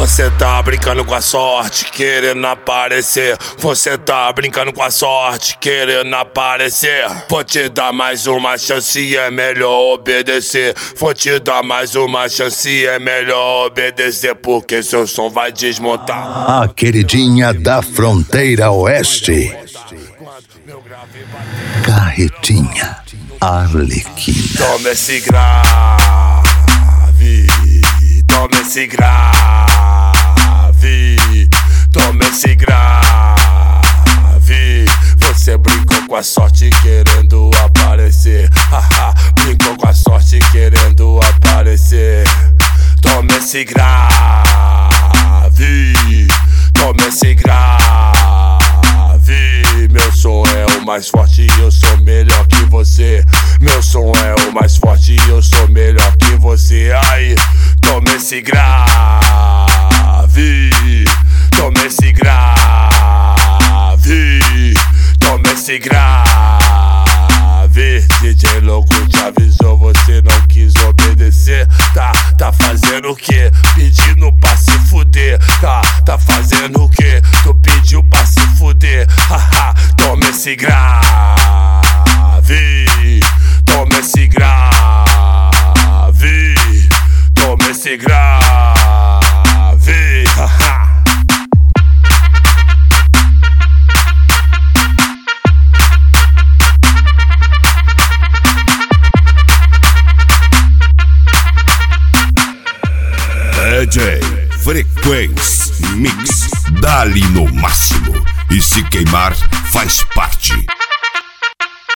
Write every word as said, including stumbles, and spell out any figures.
Você tá brincando com a sorte, querendo aparecer. Você tá brincando com a sorte, querendo aparecer. Vou te dar mais uma chance, é melhor obedecer. Vou te dar mais uma chance, é melhor obedecer, porque seu som vai desmontar. A queridinha da fronteira oeste, Carretinha Arlequina. Toma esse grave, toma esse grave, toma esse grave. Você brincou com a sorte querendo aparecer. Haha, brincou com a sorte querendo aparecer. Toma esse grave, toma esse grave. Meu som é o mais forte e eu sou melhor que você. Meu som é o mais forte e eu sou melhor que você. Aí, toma esse grave, toma esse grave, toma esse grave. D J louco te avisou, você não quis obedecer. Tá, tá fazendo o quê? Pedindo pra se fuder. Tá, tá fazendo o quê? Tu pediu pra se fuder. Haha, toma esse grave, toma esse grave, toma esse grave. Haha. D J Frequência Mix, dá-lhe no máximo. E se queimar, faz parte.